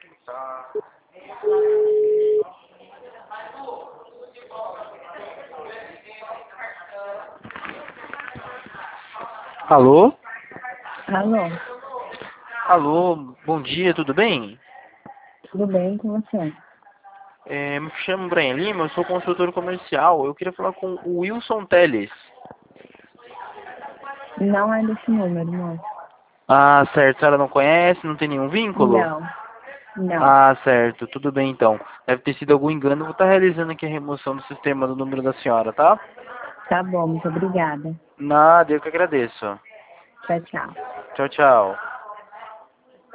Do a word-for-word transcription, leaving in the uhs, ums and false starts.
Alô? Alô, Alô, bom dia, tudo bem? tudo bem com você? É, me chamo Brian Lima, eu sou consultor comercial. Eu queria falar com o Wilson Teles. Não é desse número, moço. Ah, certo, a senhora não conhece, não tem nenhum vínculo? Não, não. Ah, certo, tudo bem então. Deve ter sido algum engano, vou estar realizando aqui a remoção do sistema do número da senhora, tá? Tá bom, muito obrigada. Nada, eu que agradeço. Tchau, tchau. Tchau, tchau.